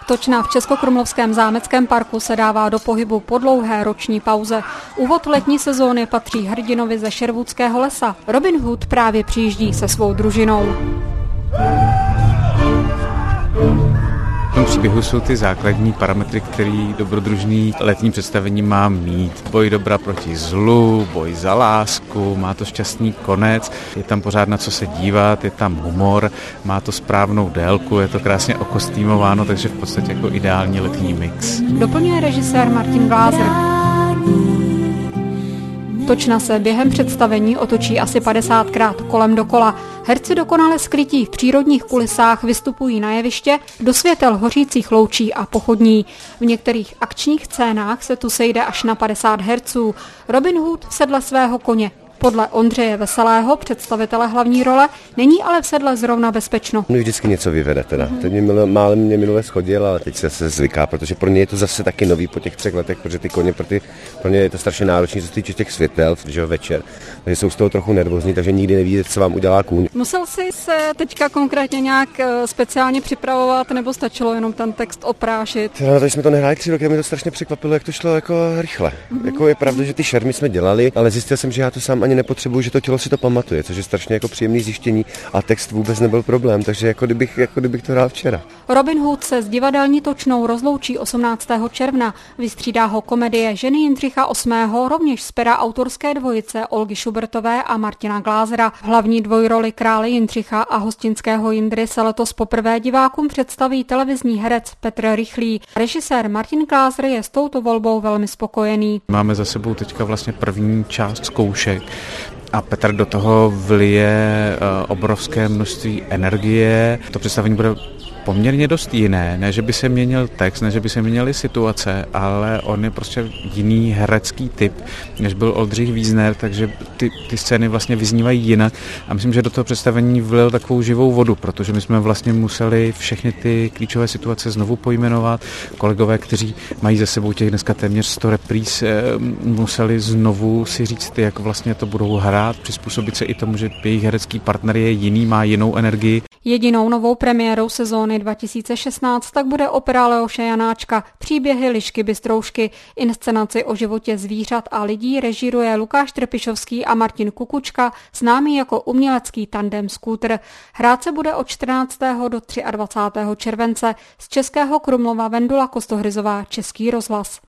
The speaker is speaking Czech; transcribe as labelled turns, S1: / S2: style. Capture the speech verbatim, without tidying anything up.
S1: Točna v Českokrumlovském zámeckém parku se dává do pohybu po dlouhé roční pauze. Úvod letní sezóny patří hrdinovi ze Sherwoodského lesa. Robin Hood právě přijíždí se svou družinou.
S2: V tom příběhu jsou ty základní parametry, který dobrodružný letní představení má mít. Boj dobra proti zlu, boj za lásku, má to šťastný konec, je tam pořád na co se dívat, je tam humor, má to správnou délku, je to krásně okostýmováno, takže v podstatě jako ideální letní mix.
S1: Doplňuje režisér Martin Glázer. Točna se během představení otočí asi padesátkrát kolem dokola. Herci dokonale skrytí v přírodních kulisách vystupují na jeviště do světel hořících loučí a pochodní. V některých akčních scénách se tu sejde až na padesát herců. Robin Hood v sedle svého koně. Podle Ondřeje Veselého, představitele hlavní role, není ale v sedle zrovna bezpečno.
S3: On vždycky něco vyvede teda. Mm. Teď mě málem mě minule schodil, ale teď se, se zvyká, protože pro ně je to zase taky nový po těch třech letech, protože ty koně pro, ty, pro ně je to strašně náročné, co se týče těch světel, že večer. Takže jsou z toho trochu nervózní, takže nikdy nevíte, co vám udělá kůň.
S1: Musel jsi se teďka konkrétně nějak speciálně připravovat, nebo stačilo jenom ten text oprášit?
S3: No, takže jsme to nehráli tři roky, mě to strašně překvapilo, jak to šlo jako rychle. Mm. Jako je pravda, že ty šermy jsme dělali, ale zjistil jsem, že já to sám ani nepotřebuju, že to tělo si to pamatuje, což je strašně jako příjemný zjištění a text vůbec nebyl problém, takže jako kdybych, jako kdybych to hrál včera.
S1: Robin Hood se s divadelní Točnou rozloučí osmnáctého června. Vystřídá ho komedie Ženy Jindřicha osmého, rovněž z pera autorské dvojice Olgy Šubertové a Martina Glázera. V hlavní dvojroli krále Jindřicha a hostinského Jindry se letos poprvé divákům představí televizní herec Petr Rychlý. Režisér Martin Glázer je s touto volbou velmi spokojený.
S2: Máme za sebou teďka vlastně první část zkoušek. A Petr do toho vlije obrovské množství energie. To představení bude poměrně dost jiné, ne, že by se měnil text, ne, že by se měnily situace, ale on je prostě jiný herecký typ, než byl Oldřich Vízner, takže ty, ty scény vlastně vyznívají jinak a myslím, že do toho představení vlil takovou živou vodu, protože my jsme vlastně museli všechny ty klíčové situace znovu pojmenovat. Kolegové, kteří mají za sebou těch dneska téměř sto repríz, museli znovu si říct, jak vlastně to budou hrát, přizpůsobit se i tomu, že jejich herecký partner je jiný, má jinou energii.
S1: Jedinou novou premiérou sezóny dva tisíce šestnáct tak bude opera Leoše Janáčka Příběhy Lišky Bystroušky. Inscenaci o životě zvířat a lidí režíruje Lukáš Trpišovský a Martin Kukučka, známý jako umělecký tandem Skútr. Hrát se bude od čtrnáctého do dvacátého třetího července. Z Českého Krumlova Vendula Kostohryzová, Český rozhlas.